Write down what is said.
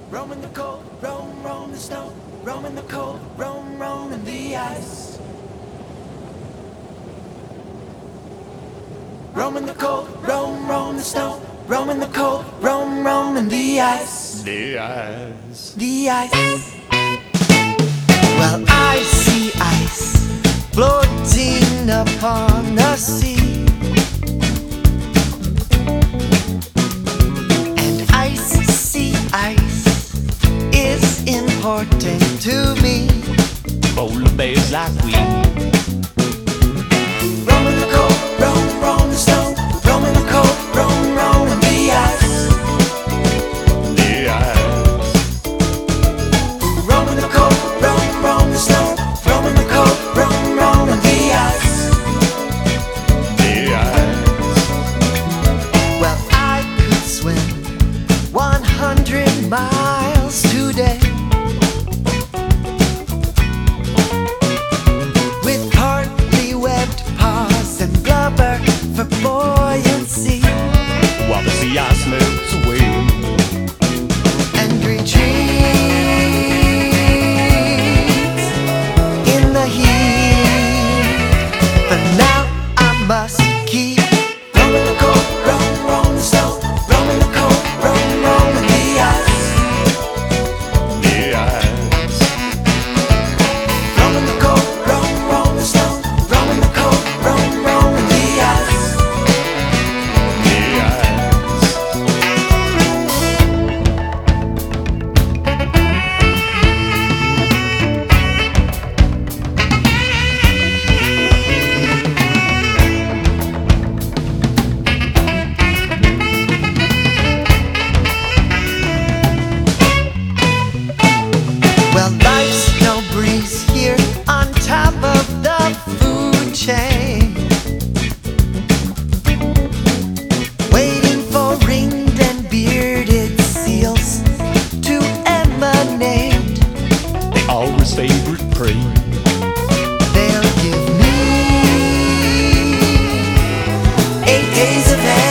Roam in the cold, roam, roam the snow. Roam in the cold, roam, roam in the ice. Roam in the cold, roam, roam the snow. Roam in the cold, roam, roam in the ice. The ice. The ice. Well, I see ice floating upon the sea. And ice, sea ice is important to me. Polar bears like we. Roam in the cold, roam, roam the snow. Roam in the cold, roam, roam in the ice. The ice. Roam in the cold, roam, roam the snow. Roam in the cold, roam, roam in the ice. The ice. Well, I could swim 100 miles today with partly webbed paws and blubber for buoyancy, While the sea ice melts away. and retreats in the heat. But now I must keep roaming the cold, roam, roam the snow. Roaming the cold, roam, roam in the ice. The ice. Roaming the cold, roam, roam the snow. Roaming the cold, roam, roam in the ice. The ice. Well, life's no breeze here on top of the food chain, waiting for ringed and bearded seals to emanate. The always favorite prey. They'll give me 8 days of